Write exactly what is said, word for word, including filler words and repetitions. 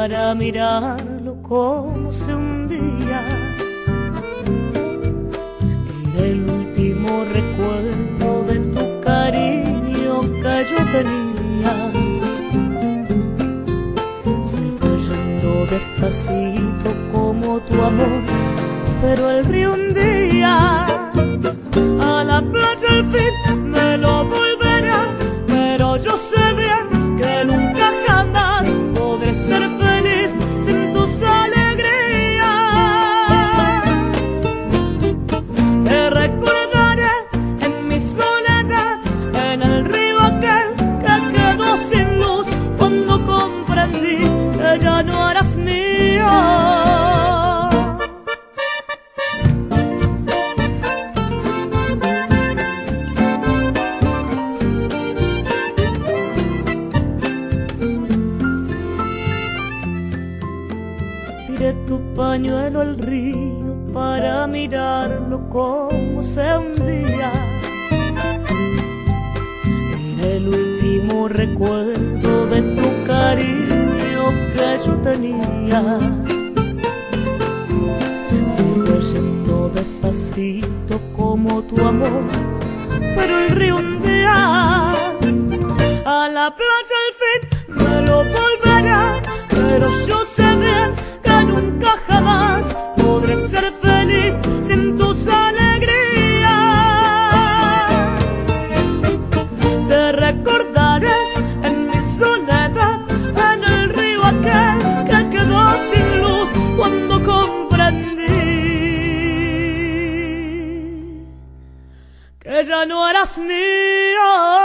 para mirarlo como se hundía. Era el último recuerdo de tu cariño que yo tenía. Se fue yendo despacito como tu amor, pero el río un día a la playa al fin me lo volverá. Pero yo sé bien que nunca jamás podré ser feliz sin tus alegrías. Te recordaré en mi soledad, en el río aquel que quedó sin luz, cuando comprendí que ya no eras mía. Tiré tu pañuelo al río para mirarlo como se hundía. Era el último recuerdo de tu cariño que yo tenía. Se fue yendo despacito como tu amor, pero el río un día a la playa al fin me lo volverá. Pero yo sé bien que nunca jamás podré ser feliz sin tus alegrías. Te recordaré en mi soledad, en el río aquel que quedó sin luz, cuando comprendí que ya no eras mía.